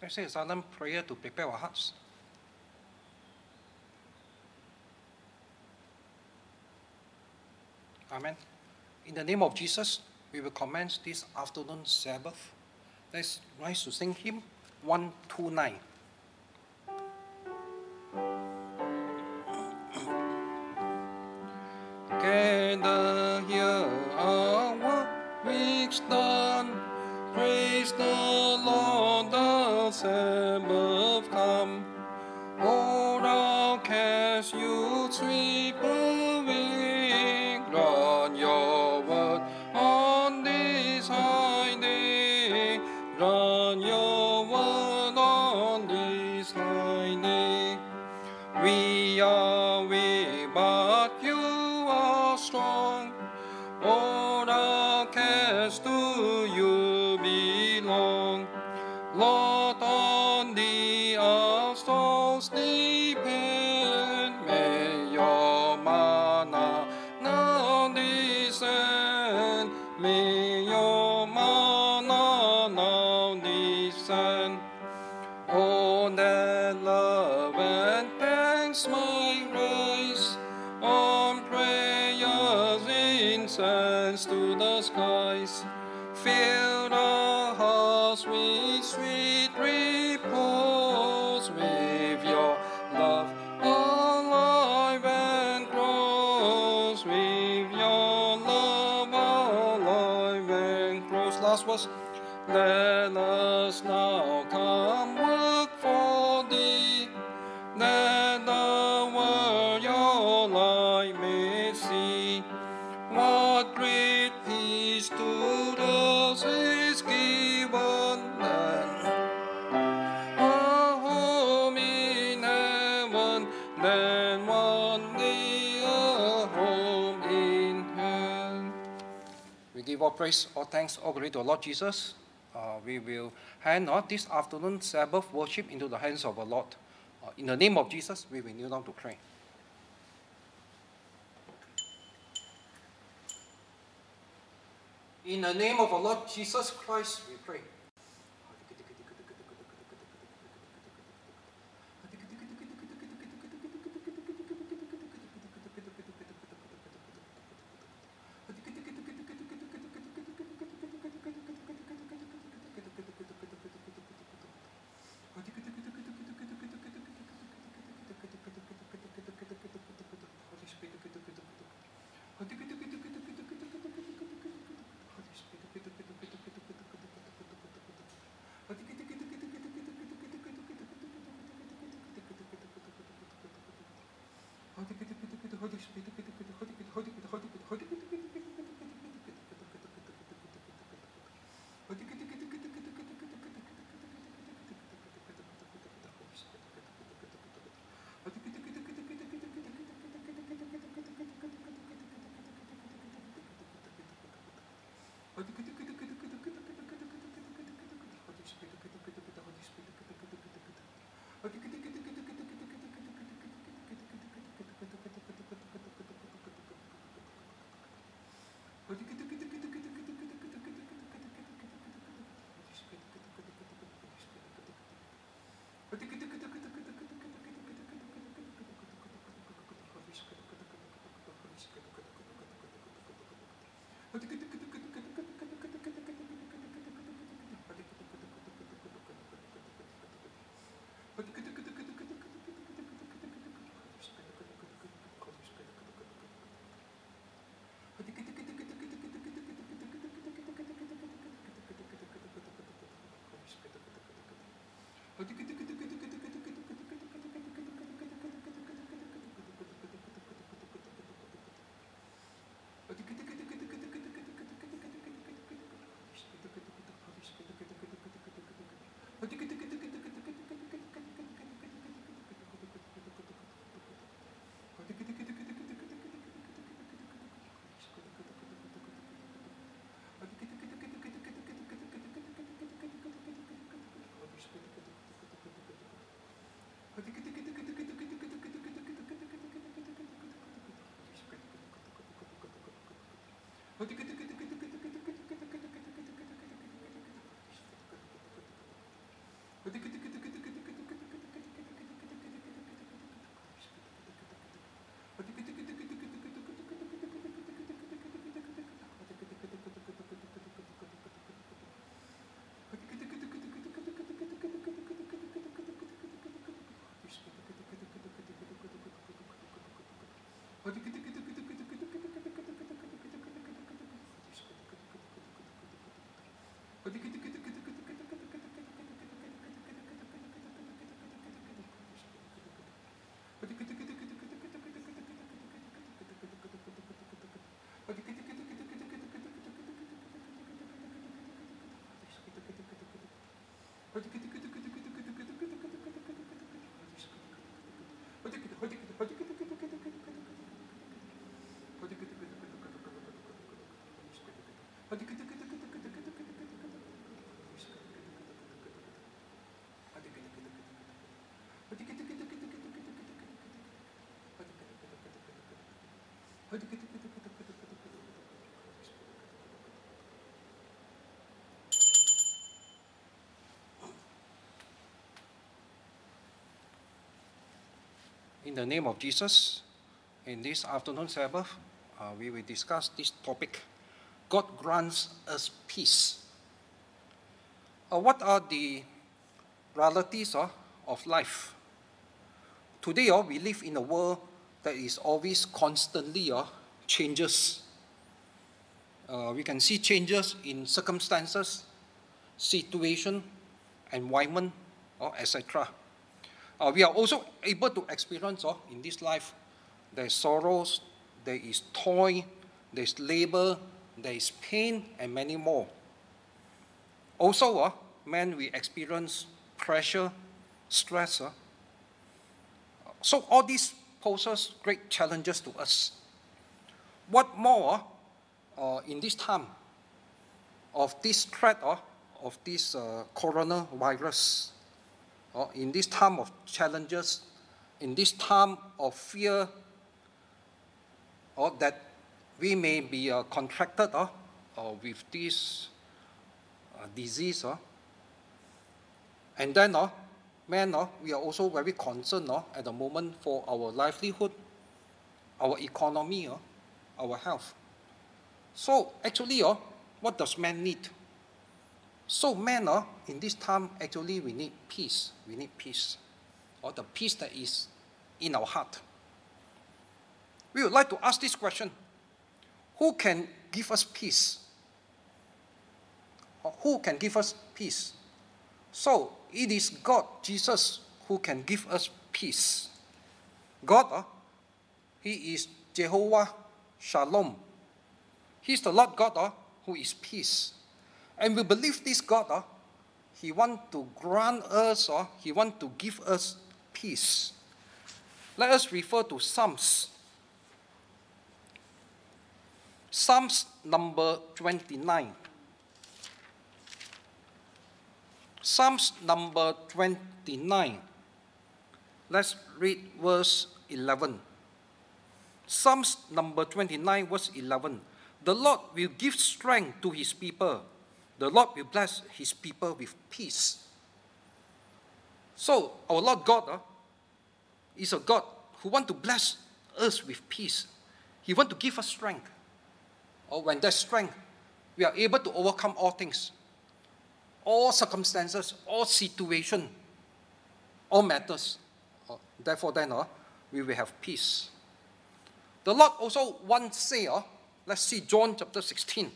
Let's say a silent prayer to prepare our hearts. Amen. In the name of Jesus, we will commence this afternoon Sabbath. Let's rise to sing hymn 129. Gather here our weeks done, praise the Lord, the Sabbath come. All our cares you sweep away, grant your word on this high day, grant your word on this high day. We are weak, but you are strong. All our cares to you belong. Lord, on thee our souls depend. May your manna now descend. May your manna now descend. Oh, that love and thanks might rise on prayers incense to the skies. Fill our hearts with sweet repose, with your love alive and close, with your love alive and close. Last verse. Let us now come work for thee, that the world your light may see. What great peace to us is given, and a home in heaven, then one day a home in hell. We give all praise, all thanks, all glory to our Lord Jesus. We will hand on this afternoon Sabbath worship into the hands of our Lord. In the name of Jesus, we will kneel down to pray. In the name of our Lord Jesus Christ, we pray. In the name of Jesus, in this afternoon Sabbath, we will discuss this topic. God grants us peace. What are the realities of life? Today, we live in a world that is always constantly changes. We can see changes in circumstances, situation, environment, etc. We are also able to experience in this life, there is sorrows, there is toil, there is labor, there is pain, and many more. Also, we experience pressure, stress. So all this poses great challenges to us. What more in this time of this threat of this coronavirus, in this time of challenges, in this time of fear, that we may be contracted with this disease, and then we are also very concerned at the moment for our livelihood, our economy, our health. So actually, what does man need? So man, in this time, actually we need peace. We need peace, or the peace that is in our heart. We would like to ask this question: who can give us peace? Or who can give us peace? So it is God, Jesus, who can give us peace. God, He is Jehovah Shalom. He's the Lord God who is peace. And we believe this God, He wants to grant us, He wants to give us peace. Let us refer to Psalms. Psalms number 29. Psalms number 29. Let's read verse 11. Psalms number 29, verse 11. The Lord will give strength to His people. The Lord will bless His people with peace. So, our Lord God is a God who wants to bless us with peace. He wants to give us strength. Or when there's strength, we are able to overcome all things, all circumstances, all situations, all matters. Therefore, then, we will have peace. The Lord also once said, let's see John chapter 16.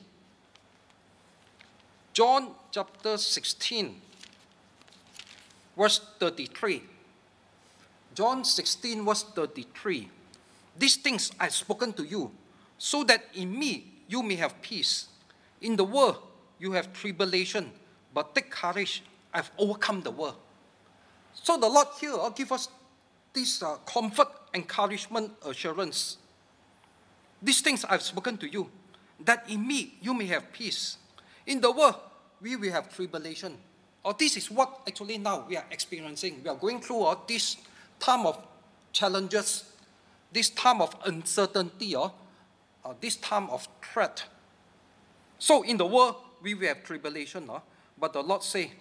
John chapter 16, verse 33. John 16, verse 33. These things I have spoken to you, so that in me you may have peace. In the world you have tribulation, but take courage, I have overcome the world. So the Lord here gives us this comfort, encouragement, assurance. These things I have spoken to you, that in me you may have peace. In the world, we will have tribulation. Or this is what actually now we are experiencing. We are going through this time of challenges, this time of uncertainty, this time of threat. So in the world, we will have tribulation, but the Lord say,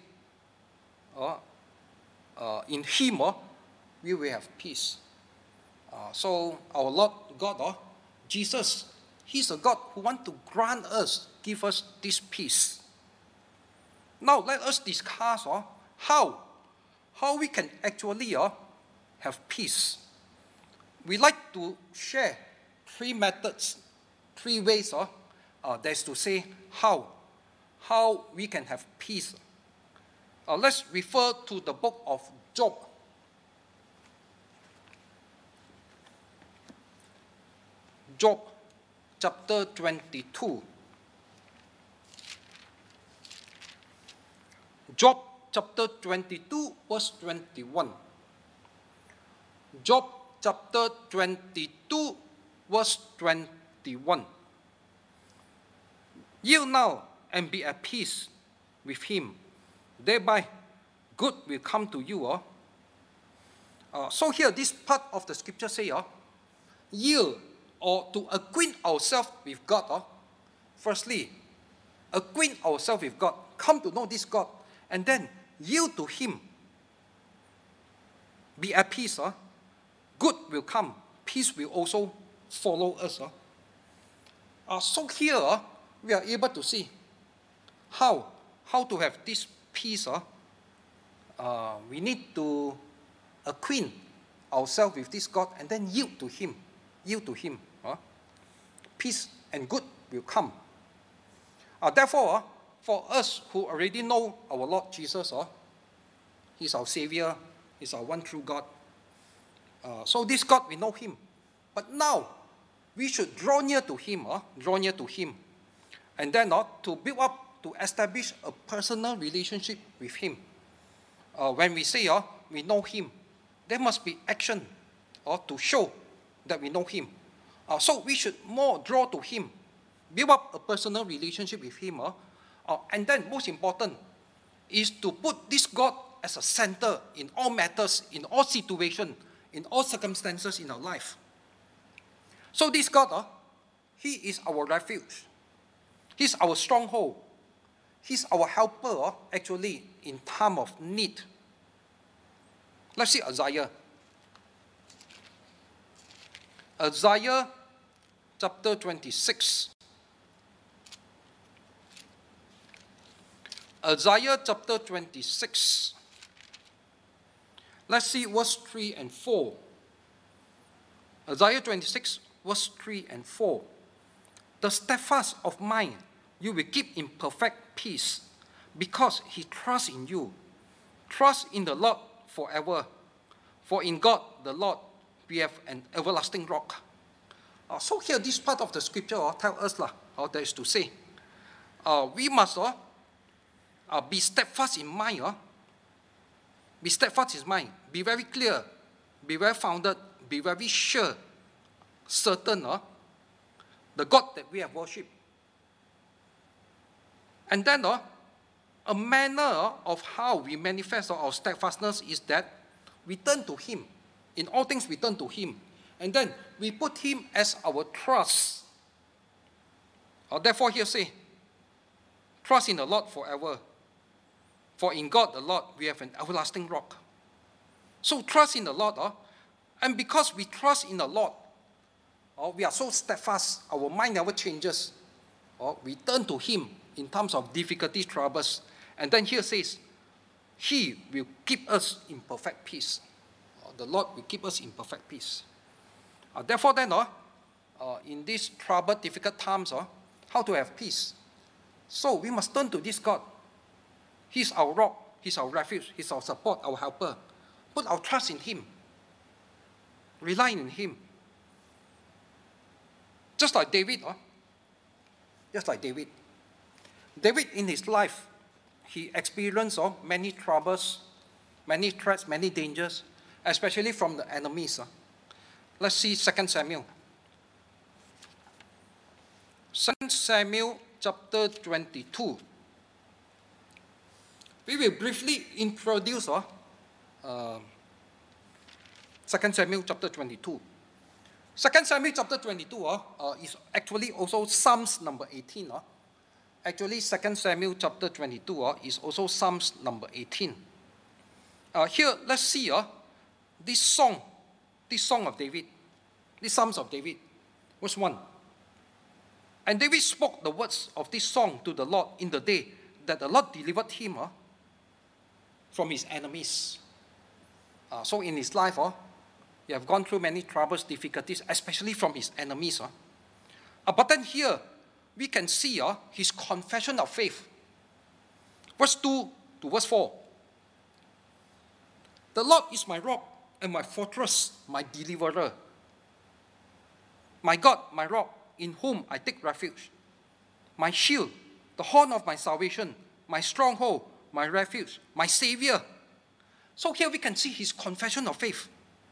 in Him, we will have peace. So our Lord God, Jesus, He's a God who wants to grant us, give us this peace. Now let us discuss how we can actually have peace. We like to share three methods, three ways, that's to say how how we can have peace. Let's refer to the book of Job. Job chapter 22. Job chapter 22, verse 21. Job chapter 22, verse 21. Yield now and be at peace with him. Thereby good will come to you. So here, this part of the scripture say, yield or to acquaint ourselves with God. Firstly, acquaint ourselves with God. Come to know this God. And then yield to him. Be at peace. Good will come. Peace will also follow us. So here, we are able to see how to have this peace. We need to acquaint ourselves with this God and then yield to him. Yield to him. Peace and good will come. Therefore, for us who already know our Lord Jesus, He's our Savior, He's our one true God. So this God, we know Him. But now, we should draw near to Him, and then to build up, to establish a personal relationship with Him. When we say we know Him, there must be action to show that we know Him. So we should more draw to Him, build up a personal relationship with Him. And then, most important, is to put this God as a center in all matters, in all situations, in all circumstances in our life. So this God, He is our refuge. He's our stronghold. He's our helper, actually, in time of need. Let's see Isaiah. Isaiah chapter 26. Isaiah chapter 26. Let's see verse 3 and 4. Isaiah 26, verse 3 and 4. The steadfast of mind you will keep in perfect peace, because he trusts in you. Trust in the Lord forever, for in God the Lord we have an everlasting rock. So here, this part of the scripture tells us how that is to say. We must be steadfast in mind. Be steadfast in mind. Be very clear. Be very founded. Be very sure, certain, the God that we have worshipped. And then a manner of how we manifest our steadfastness is that we turn to Him. In all things, we turn to Him. And then we put Him as our trust. Therefore, here say, trust in the Lord forever. For in God the Lord we have an everlasting rock. So trust in the Lord. And because we trust in the Lord, we are so steadfast, our mind never changes. We turn to Him in terms of difficulties, troubles. And then here says, He will keep us in perfect peace. The Lord will keep us in perfect peace. Therefore then, in these troubled, difficult times, how to have peace? So we must turn to this God. He's our rock, He's our refuge, He's our support, our helper. Put our trust in Him. Rely on Him. Just like David. Just like David. David in his life, he experienced many troubles, many threats, many dangers, especially from the enemies. Let's see 2 Samuel. 2 Samuel chapter 22. We will briefly introduce 2 Samuel chapter 22. 2 Samuel chapter 22 is actually also Psalms number 18. Actually, 2 Samuel chapter 22 is also Psalms number 18. Here, let's see this song of David, this Psalms of David. Verse 1. And David spoke the words of this song to the Lord in the day that the Lord delivered him from his enemies. So in his life, he have gone through many troubles, difficulties, especially from his enemies. But then here, we can see his confession of faith. Verse 2 to verse 4. The Lord is my rock and my fortress, my deliverer. My God, my rock, in whom I take refuge. My shield, the horn of my salvation, my stronghold, my refuge, my Savior. So here we can see his confession of faith.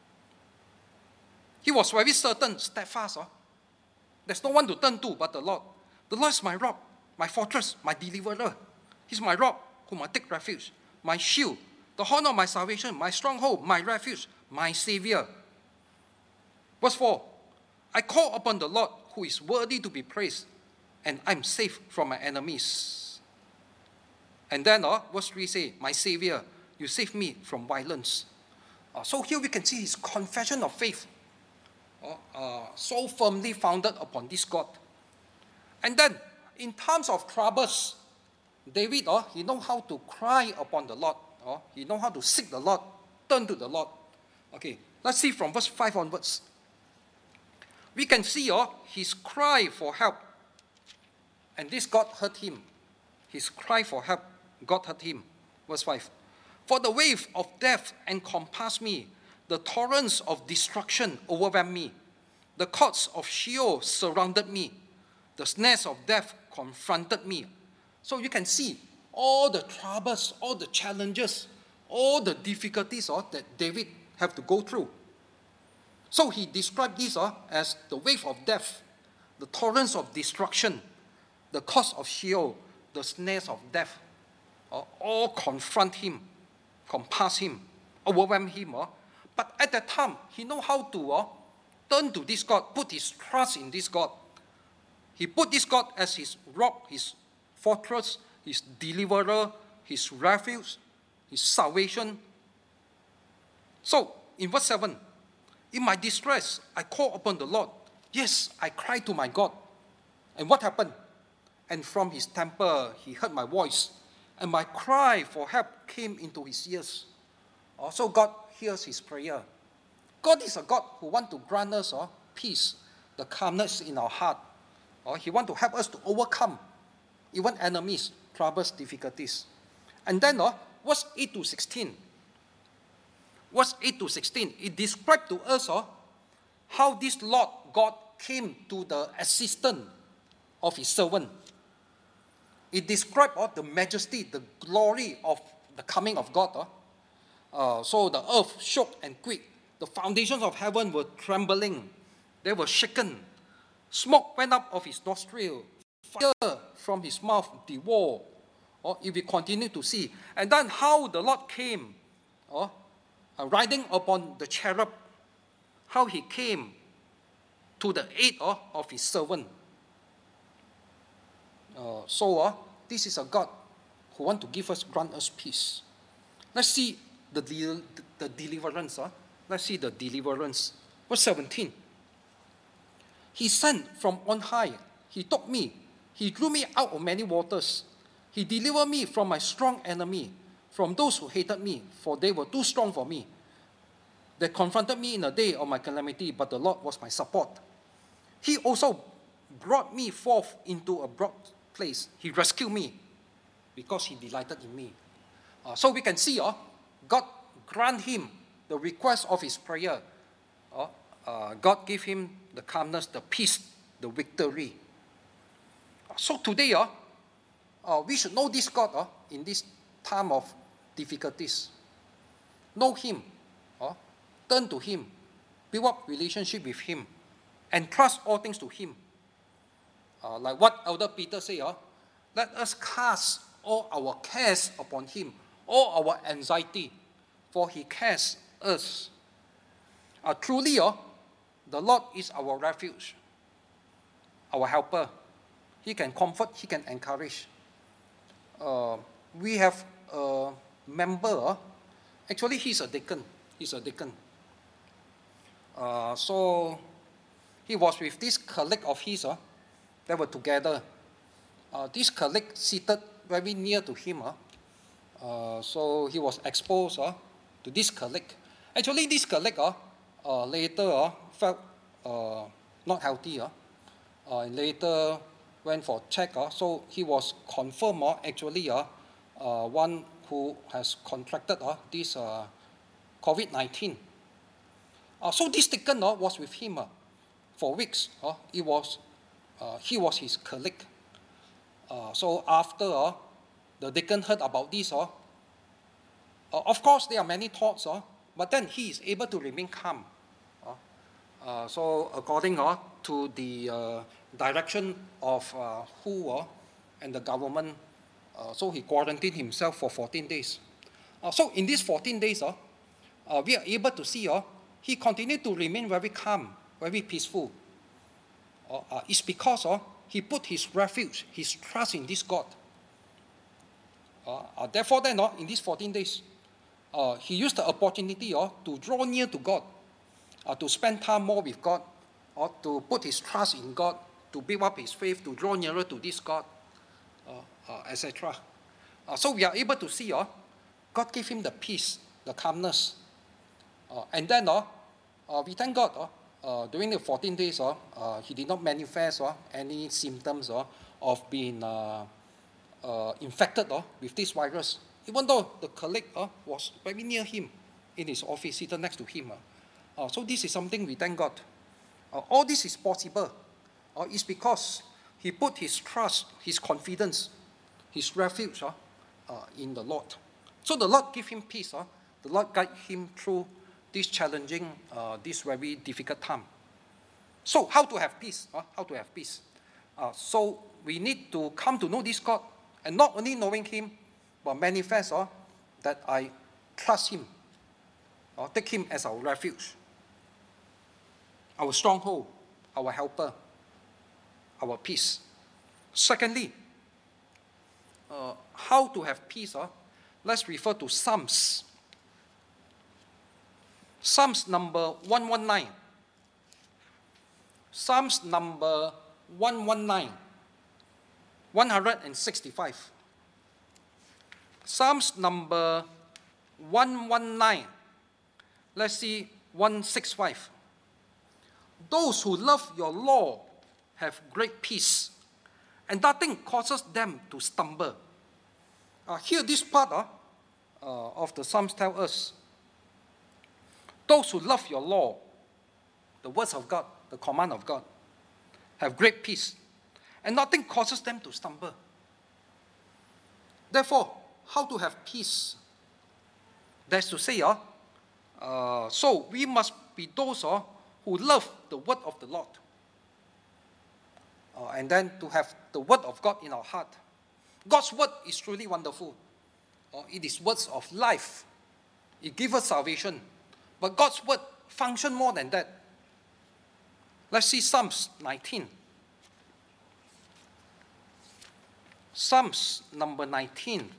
He was very certain, steadfast. There's no one to turn to but the Lord. The Lord is my rock, my fortress, my deliverer. He's my rock, whom I take refuge. My shield, the horn of my salvation, my stronghold, my refuge, my Savior. Verse 4. I call upon the Lord, who is worthy to be praised, and I'm safe from my enemies. And then verse 3 say, my Savior, you save me from violence. So here we can see his confession of faith, so firmly founded upon this God. And then, in times of troubles, David, he knows how to cry upon the Lord. He knows how to seek the Lord, turn to the Lord. Okay, let's see from verse 5 onwards. We can see his cry for help. And this God heard him. His cry for help, God heard him. Verse 5. For the wave of death encompassed me. The torrents of destruction overwhelmed me. The cords of Sheol surrounded me. The snares of death confronted me. So you can see all the troubles, all the challenges, all the difficulties that David have to go through. So he described this as the wave of death, the torrents of destruction, the cords of Sheol, the snares of death, all confront him, compass him, overwhelm him. But at that time, he knows how to turn to this God, put his trust in this God. He put this God as his rock, his fortress, his deliverer, his refuge, his salvation. So, in verse 7, in my distress, I call upon the Lord. Yes, I cried to my God. And what happened? And from his temple, he heard my voice. And my cry for help came into his ears. So God hears his prayer. God is a God who wants to grant us peace, the calmness in our heart. He wants to help us to overcome even enemies, troubles, difficulties. And then verse 8 to 16. Verse 8 to 16, it describes to us how this Lord God came to the assistance of his servant. It describes the majesty, the glory of the coming of God. So the earth shook and quaked. The foundations of heaven were trembling. They were shaken. Smoke went up of his nostril. Fire from his mouth devoured. If we continue to see. And then how the Lord came, riding upon the cherub, how he came to the aid of his servant. So this is a God who wants to grant us peace. Let's see the deliverance. Let's see the deliverance. Verse 17. He sent from on high. He took me. He drew me out of many waters. He delivered me from my strong enemy, from those who hated me, for they were too strong for me. They confronted me in the day of my calamity, but the Lord was my support. He also brought me forth into a broad place. He rescued me because he delighted in me. So we can see God grant him the request of his prayer. God gave him the calmness, the peace, the victory. So today, we should know this God in this time of difficulties. Know him. Turn to him. Build up relationship with him. And trust all things to him. Like what Elder Peter said, let us cast all our cares upon him, all our anxiety, for he cares us. Truly, the Lord is our refuge, our helper. He can comfort, he can encourage. We have a member, actually he's a deacon. So he was with this colleague of his, they were together. This colleague seated very near to him. So he was exposed to this colleague. Actually, this colleague later felt not healthy. And later went for check. So he was confirmed actually one who has contracted this COVID-19. So this deacon was with him for weeks. He was his colleague. So after the deacon heard about this, of course there are many thoughts, but then he is able to remain calm. So according to the direction of WHO and the government, so he quarantined himself for 14 days. So in these 14 days, we are able to see he continued to remain very calm, very peaceful. It's because he put his refuge, his trust in this God. Therefore then, in these 14 days, he used the opportunity to draw near to God, to spend time more with God, or to put his trust in God, to build up his faith, to draw nearer to this God, etc. So we are able to see God gave him the peace, the calmness. And then we thank God during the 14 days he did not manifest any symptoms of being infected with this virus, even though the colleague was very near him in his office, seated next to him. So this is something we thank God. All this is possible is because he put his trust, his confidence, his refuge in the Lord. So the Lord give him peace. The Lord guide him through this challenging, this very difficult time. So how to have peace? How to have peace? So we need to come to know this God, and not only knowing him, but manifest that I trust him, take him as our refuge, our stronghold, our helper, our peace. Secondly, how to have peace? Let's refer to Psalms. Psalms number 119. Psalms number 119. 165. Psalms number 119. Let's see 165. Those who love your law have great peace, and nothing causes them to stumble. Here, this part of the Psalms tell us, those who love your law, the words of God, the command of God, have great peace, and nothing causes them to stumble. Therefore, how to have peace? That's to say, so we must be those who love the word of the Lord, and then to have the word of God in our heart. God's word is truly wonderful. It is words of life. It gives us salvation. But God's word functions more than that. Let's see Psalms 19. Psalms number 19.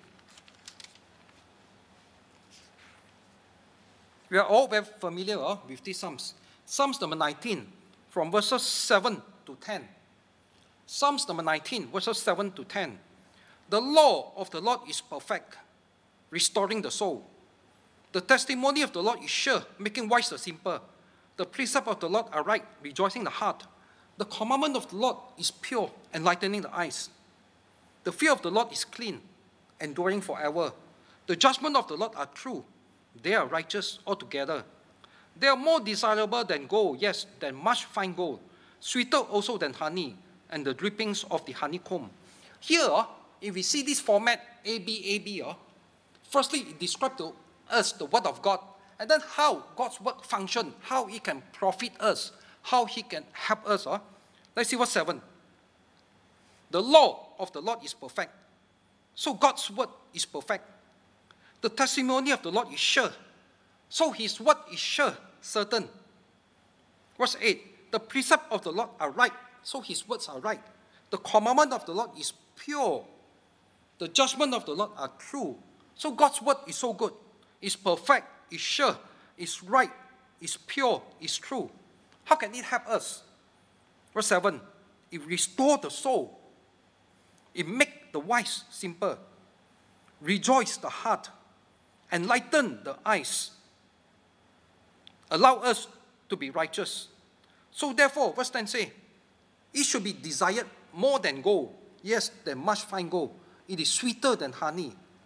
We are all very familiar with these Psalms. Psalms number 19, from verses 7 to 10. Psalms number 19, verses 7 to 10. The law of the Lord is perfect, restoring the soul. The testimony of the Lord is sure, making wise the simple. The precept of the Lord are right, rejoicing the heart. The commandment of the Lord is pure, enlightening the eyes. The fear of the Lord is clean, enduring forever. The judgment of the Lord are true. They are righteous altogether. They are more desirable than gold, yes, than much fine gold, sweeter also than honey, and the drippings of the honeycomb. Here, if we see this format, A-B, firstly, it describes to us the word of God, and then how God's word functions, how it can profit us, how he can help us. Let's see verse 7. The law of the Lord is perfect. So God's word is perfect. The testimony of the Lord is sure. So his word is sure, certain. Verse 8. The precept of the Lord are right. So his words are right. The commandment of the Lord is pure. The judgment of the Lord are true. So God's word is so good. It's perfect. It's sure. It's right. It's pure. It's true. How can it help us? Verse 7. It restores the soul. It makes the wise simple. Rejoice the heart. Enlighten the eyes. Allow us to be righteous. So therefore, verse 10 say, it should be desired more than gold. Yes, than much fine gold. It is sweeter than honey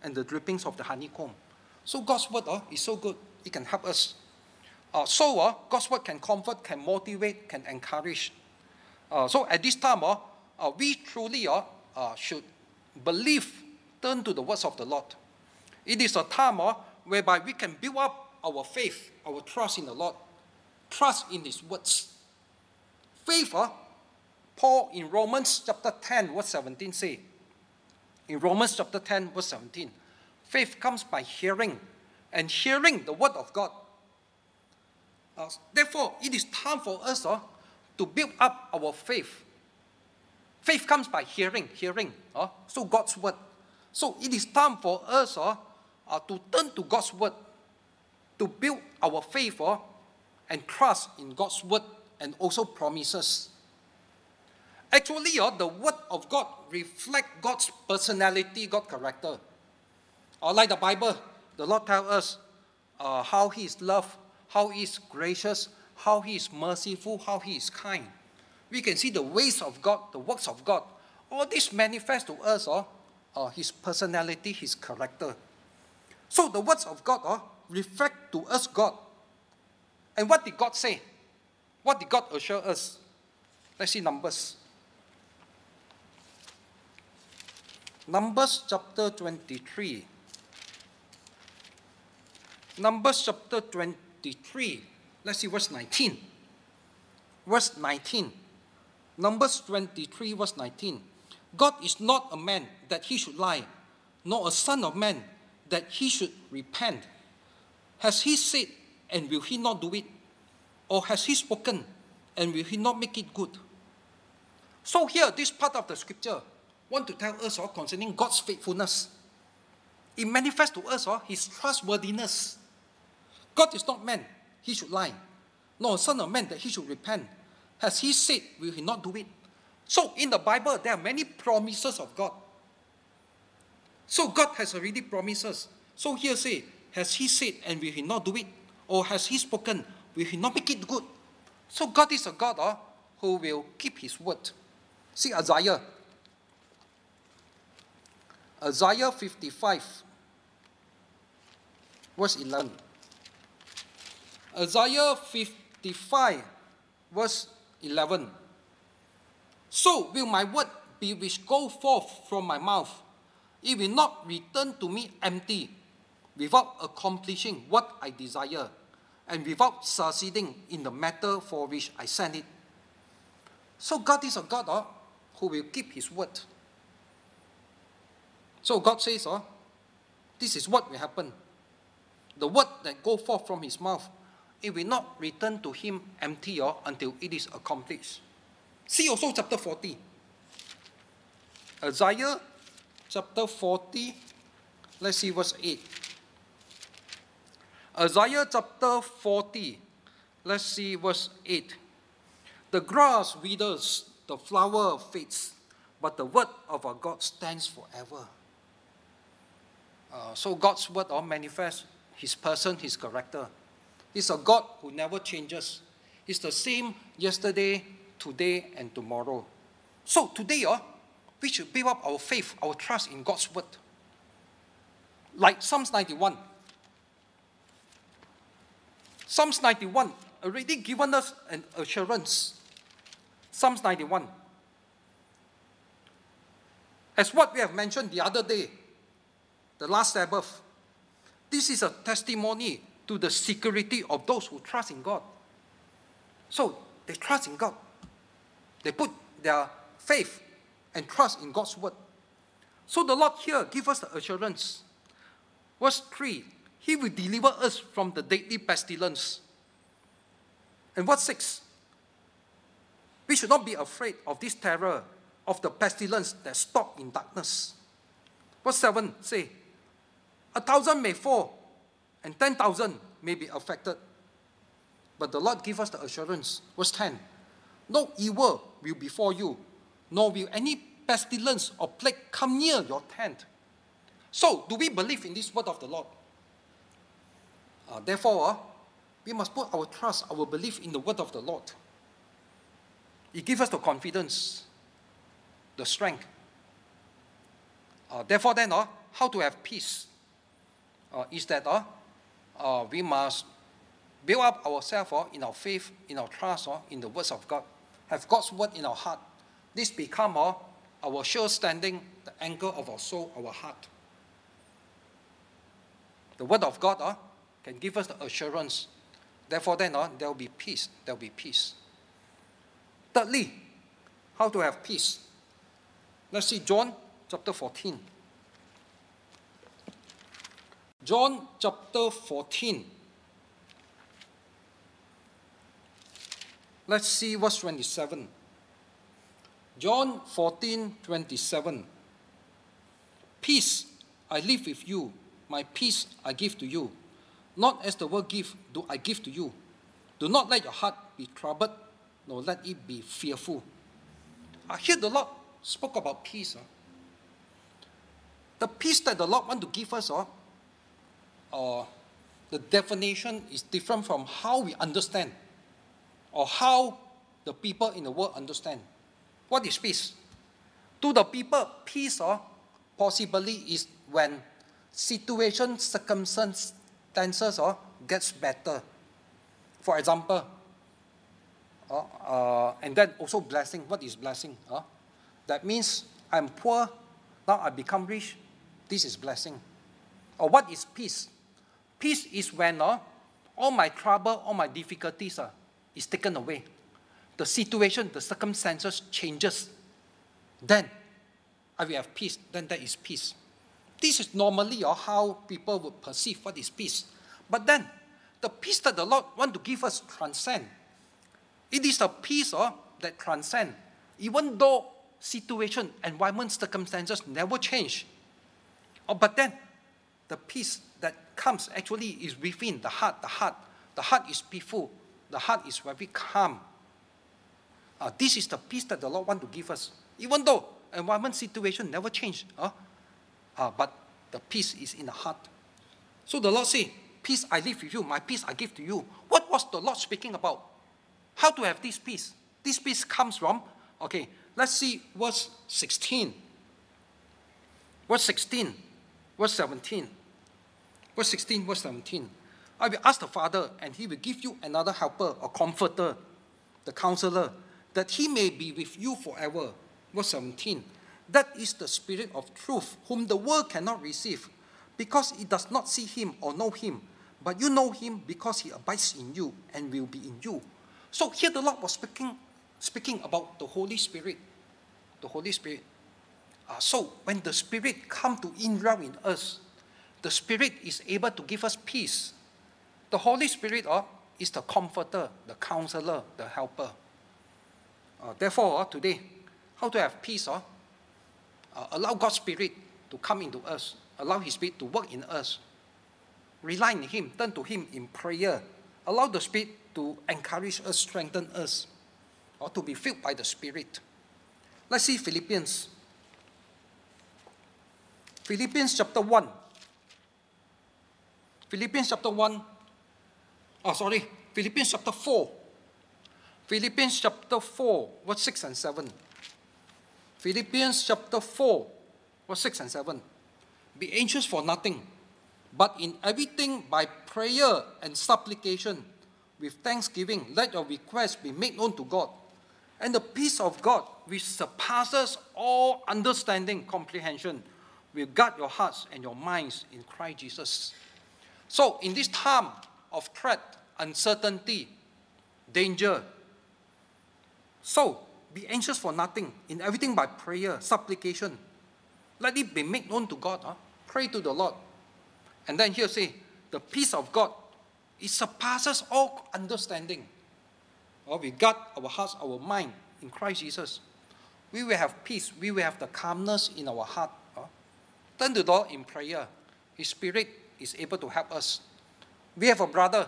and the drippings of the honeycomb. So God's word is so good, it can help us. God's word can comfort, can motivate, can encourage. So at this time, we truly should believe, turn to the words of the Lord. It is a time whereby we can build up our faith, our trust in the Lord, trust in His words. Faith, Paul in Romans chapter 10, verse 17 say, in Romans chapter 10, verse 17, faith comes by hearing, and hearing the word of God. Therefore, it is time for us to build up our faith. Faith comes by hearing, so God's word. So it is time for us to turn to God's word, to build our faith and trust in God's word and also promises. Actually, the word of God reflects God's personality, God's character. Like the Bible, the Lord tells us how He is love, how He is gracious, how He is merciful, how He is kind. We can see the ways of God, the works of God. All this manifests to us His personality, His character. So the words of God reflect to us God. And what did God say? What did God assure us? Let's see Numbers. Numbers chapter 23. Numbers chapter 23. Let's see verse 19. Verse 19. Numbers 23, verse 19. God is not a man that He should lie, nor a son of man that He should repent. Has He said, and will He not do it? Or has He spoken, and will He not make it good? So here, this part of the scripture want to tell us concerning God's faithfulness. It manifests to us His trustworthiness. God is not man, He should lie, nor a son of man that He should repent. Has He said, will He not do it? So in the Bible, there are many promises of God. So God has already promised us. So here say, has He said, and will He not do it? Or has He spoken, will He not make it good? So God is a God who will keep His word. See Isaiah. Isaiah 55, verse 11. Isaiah 55, verse 11. So will my word be which go forth from my mouth. It will not return to me empty, without accomplishing what I desire, and without succeeding in the matter for which I sent it. So God is a God who will keep His word. So God says, this is what will happen. The word that go forth from His mouth, it will not return to Him empty until it is accomplished. See also chapter 40. Isaiah chapter 40, let's see verse 8. Isaiah chapter 40, let's see verse 8. The grass withers, the flower fades, but the word of our God stands forever. So God's word manifests His person, His character. He's a God who never changes. He's the same yesterday, today, and tomorrow. So today, we should build up our faith, our trust in God's word. Like Psalms 91. Psalms 91 already given us an assurance. Psalms 91. As what we have mentioned the other day, the last Sabbath, this is a testimony to the security of those who trust in God. So they trust in God. They put their faith and trust in God's word. So the Lord here gives us the assurance. Verse 3, He will deliver us from the deadly pestilence. And verse 6, we should not be afraid of this terror, of the pestilence that stalk in darkness. Verse 7 say, 1,000 may fall, and 10,000 may be affected. But the Lord gives us the assurance. Verse 10, no evil will befall you, nor will any pestilence or plague come near your tent. So, do we believe in this word of the Lord? Therefore, we must put our trust, our belief in the word of the Lord. It gives us the confidence, the strength. Therefore then, how to have peace is that we must build up ourselves in our faith, in our trust, in the words of God. Have God's word in our heart. This become our sure standing, the anchor of our soul, our heart. The word of God can give us the assurance. Therefore then there will be peace. There will be peace. Thirdly, how to have peace. Let's see John chapter 14. John chapter 14. Let's see verse 27. John 14:27. Peace I leave with you, my peace I give to you. Not as the world give, do I give to you. Do not let your heart be troubled, nor let it be fearful. Here the Lord spoke about peace. The peace that the Lord wants to give us, the definition is different from how we understand or how the people in the world understand. What is peace? To the people, peace possibly is when situation, circumstances gets better. For example, and then also blessing. What is blessing? That means I'm poor, now I become rich. This is blessing. Or what is peace? Peace is when all my trouble, all my difficulties is taken away. The situation, the circumstances changes. Then I will have peace. Then that is peace. This is normally how people would perceive what is peace. But then, the peace that the Lord wants to give us transcend. It is a peace that transcends. Even though situation, environment, circumstances never change. But then, the peace that comes actually is within the heart. The heart is peaceful. The heart is very calm. This is the peace that the Lord wants to give us. Even though environment, situation never change. But the peace is in the heart. So the Lord said, peace I leave with you, my peace I give to you. What was the Lord speaking about? How to have this peace? This peace comes from, let's see verse 16. Verse 16, verse 17. Verse 16, verse 17. I will ask the Father, and he will give you another helper, a comforter, the counselor, that he may be with you forever. Verse 17. That is the Spirit of truth, whom the world cannot receive, because it does not see him or know him. But you know him because he abides in you and will be in you. So here the Lord was speaking about the Holy Spirit. The Holy Spirit. So when the Spirit comes to indwell in us, the Spirit is able to give us peace. The Holy Spirit is the comforter, the counselor, the helper. Therefore, today, how to have peace? Allow God's Spirit to come into us. Allow His Spirit to work in us. Rely on Him. Turn to Him in prayer. Allow the Spirit to encourage us, strengthen us, or to be filled by the Spirit. Let's see Philippians. Philippians chapter 1. Philippians chapter 4. Philippians chapter 4, verse 6 and 7. Philippians chapter 4, verse 6 and 7. Be anxious for nothing, but in everything by prayer and supplication, with thanksgiving, let your requests be made known to God. And the peace of God, which surpasses all understanding, comprehension, will guard your hearts and your minds in Christ Jesus. So in this time of threat, uncertainty, danger, so be anxious for nothing, in everything by prayer, supplication. Let it be made known to God. Pray to the Lord. And then here say, the peace of God, it surpasses all understanding. We guard our hearts, our mind in Christ Jesus. We will have peace. We will have the calmness in our heart. Turn to the Lord in prayer. His Spirit is able to help us. We have a brother.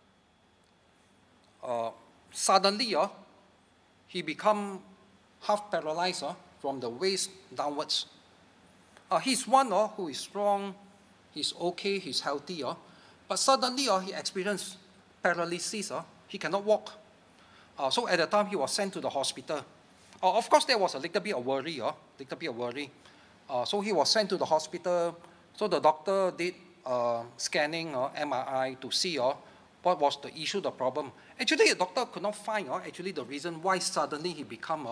Suddenly, he become half paralyzed from the waist downwards. He's one who is strong, he's okay, he's healthy. But suddenly he experienced paralysis. He cannot walk. So at the time he was sent to the hospital. Of course there was a little bit of worry. So he was sent to the hospital. So the doctor did scanning or MRI to see what was the issue, the problem. Actually, the doctor could not find actually the reason why suddenly he become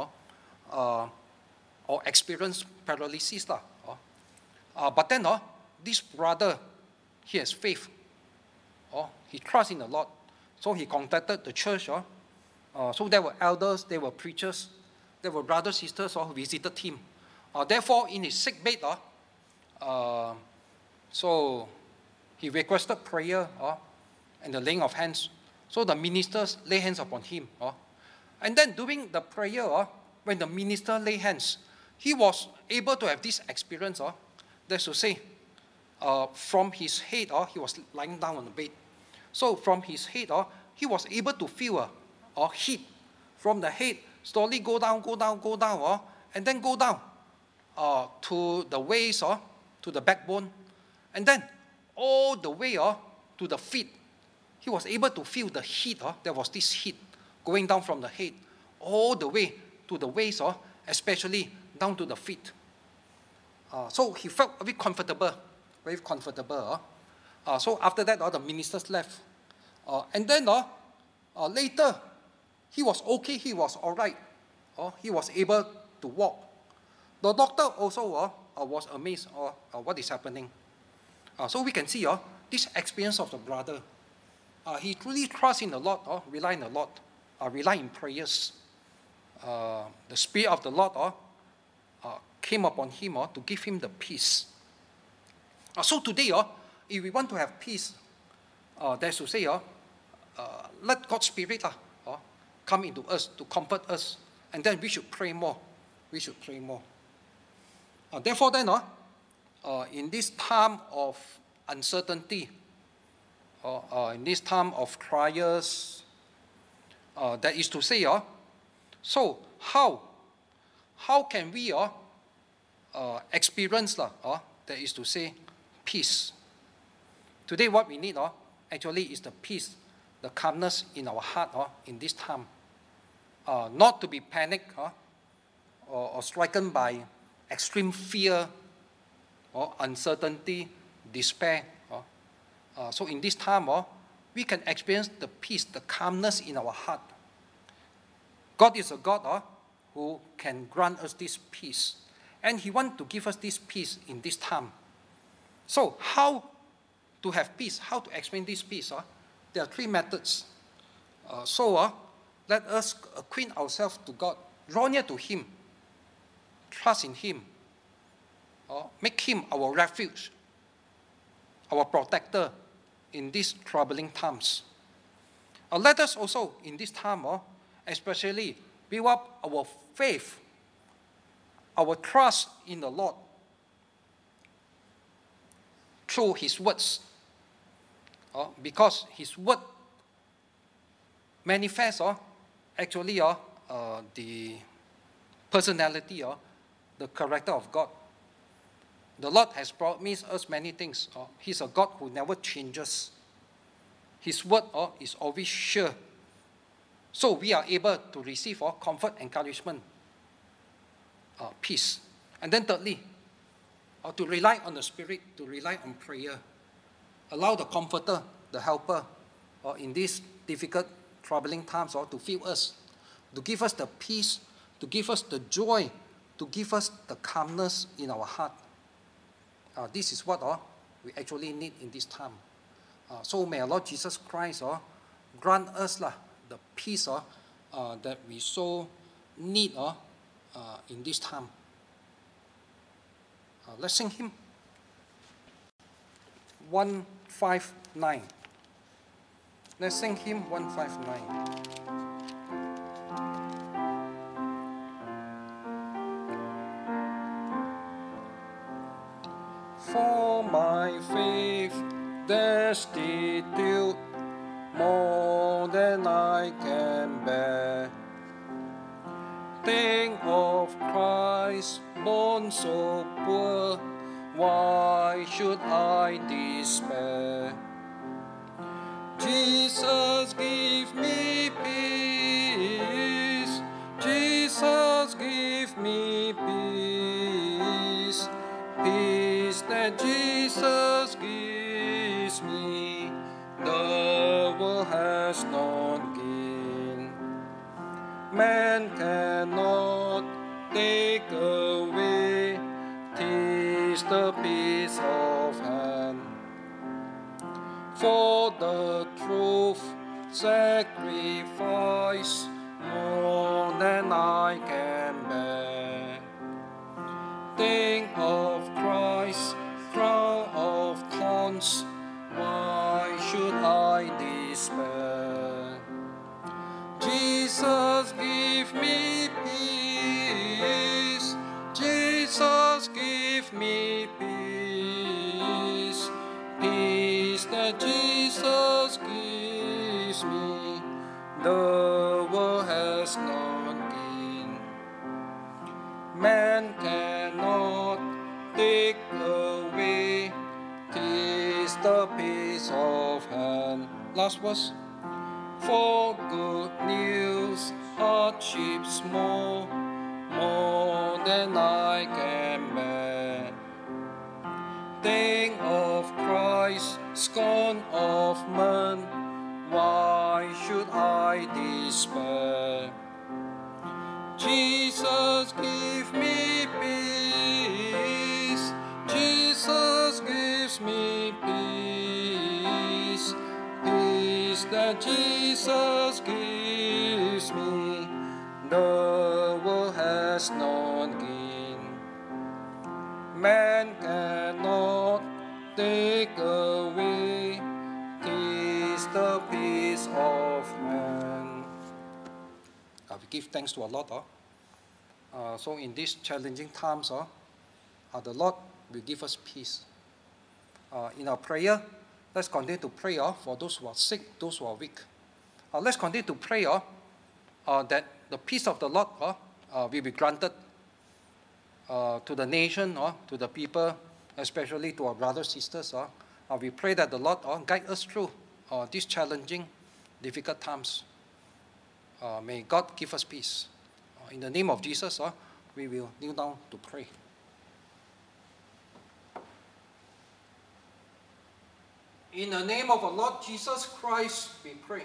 or experienced paralysis. But then this brother, he has faith. He trusts in the Lord. So he contacted the church. So there were elders, there were preachers, there were brothers, sisters who visited him. Therefore, in his sick bed, so he requested prayer and the laying of hands. So the ministers lay hands upon him. And then during the prayer, when the minister lay hands, he was able to have this experience. That's to say, from his head, he was lying down on the bed. So from his head, he was able to feel heat from the head, slowly go down, and then go down to the waist, to the backbone, and then all the way to the feet. He was able to feel the heat. There was this heat going down from the head all the way to the waist, especially down to the feet. So he felt very comfortable. So after that, the ministers left. And then later, he was okay, he was all right. He was able to walk. The doctor also was amazed what is happening. So we can see this experience of the brother. He truly trusts in the Lord, rely on the Lord, rely in prayers. The Spirit of the Lord came upon him to give him the peace. So today, if we want to have peace, that's to say, let God's Spirit come into us to comfort us, and then we should pray more. Therefore, then, in this time of uncertainty, in this time of trials, that is to say, so how can we experience, that is to say, peace? Today, what we need actually is the peace, the calmness in our heart in this time. Not to be panicked or stricken by extreme fear or uncertainty, despair. So in this time, we can experience the peace, the calmness in our heart. God is a God who can grant us this peace. And He wants to give us this peace in this time. So how to have peace, how to experience this peace? There are three methods. So let us acquaint ourselves to God, draw near to Him, trust in Him, make Him our refuge, our protector in these troubling times. Let us also, in this time, especially build up our faith, our trust in the Lord through His words, because His word manifests actually the personality, the character of God. The Lord has promised us many things. He's a God who never changes. His word is always sure. So we are able to receive comfort, encouragement, peace. And then thirdly, to rely on the Spirit, to rely on prayer. Allow the Comforter, the Helper, in these difficult, troubling times, to fill us, to give us the peace, to give us the joy, to give us the calmness in our heart. This is what we actually need in this time. So may our Lord Jesus Christ grant us the peace that we so need in this time. Let's sing hymn 159. Let's sing hymn 159. For my faith destitute more than I can bear. Think of Christ born so poor, why should I despair? Jesus, give me peace. Jesus, give me peace. Peace peace that Jesus gives me, the world has not given. Man cannot take away, 'tis the peace of heaven. For the truth sacrifice more than I can bear. Think of Christ, crown of thorns, why should I despair? Jesus give me peace, Jesus give me peace, peace that Jesus gives me, the world has not given. Man cannot take away, 'tis the peace of heaven. Last verse. For good news, hardships more than I can bear. Think of Christ, scorn of men, why should I despair? Jesus give me peace, Jesus gives me peace, peace that Jesus gives me, the world has not given. Man cannot take away, 'tis the peace of man. We give thanks to our Lord. So in these challenging times, the Lord will give us peace. In our prayer, let's continue to pray for those who are sick, those who are weak. Let's continue to pray that the peace of the Lord will be granted to the nation, to the people, especially to our brothers, sisters. We pray that the Lord guide us through these challenging, difficult times. May God give us peace. In the name of Jesus, we will kneel down to pray. In the name of our Lord Jesus Christ, we pray.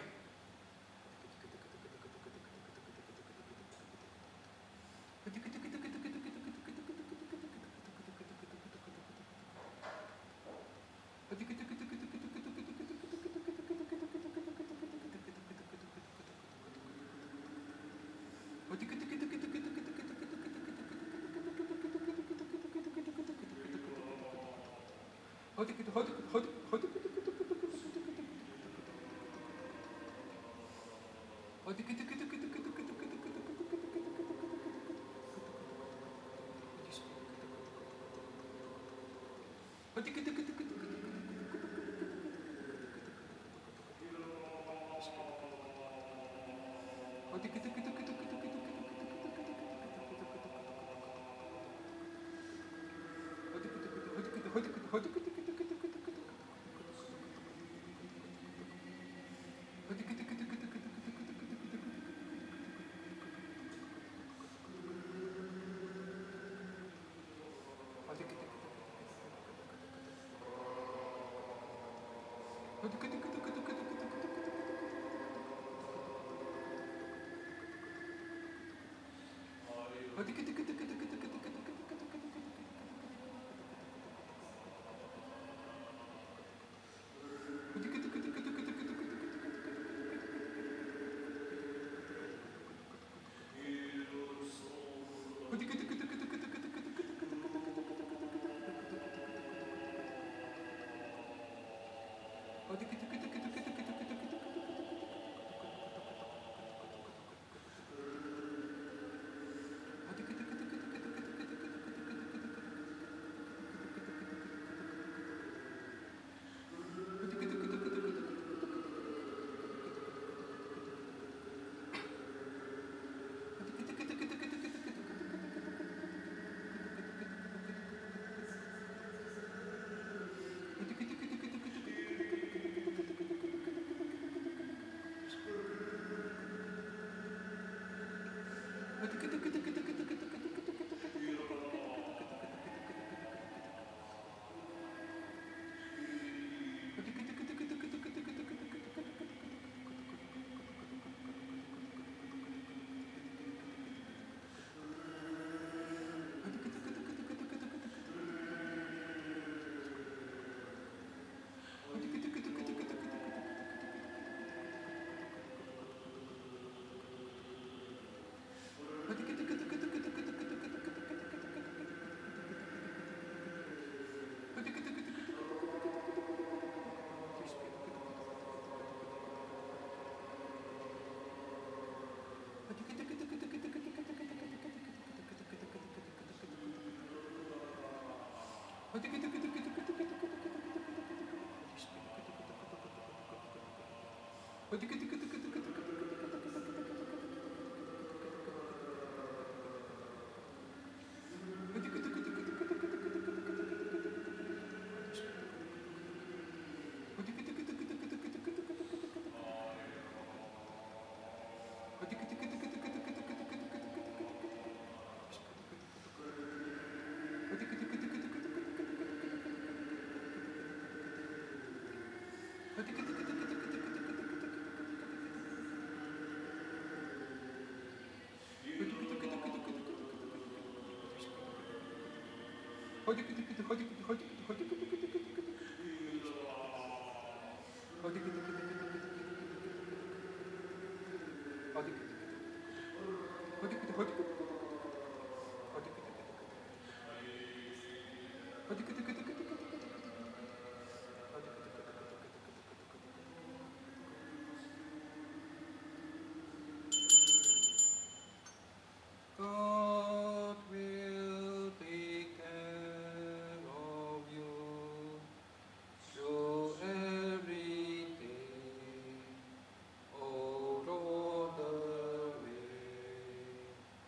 God will take care of you through every day, all the way.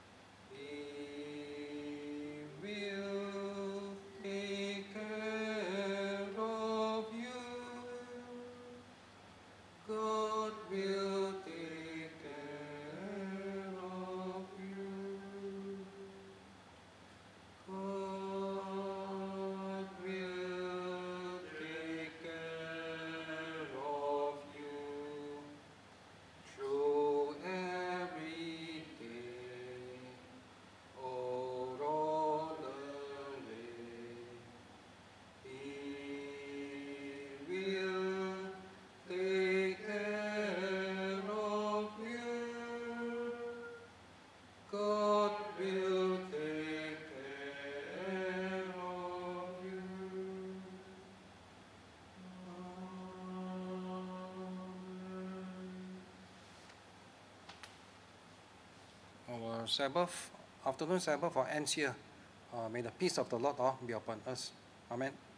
He will take care of you. God will take care of you. God will take care of you through every day, all the way. He will take care of you. God will take care of you. Our Sabbath, afternoon Sabbath ends here. May the peace of the Lord be upon us. Amen.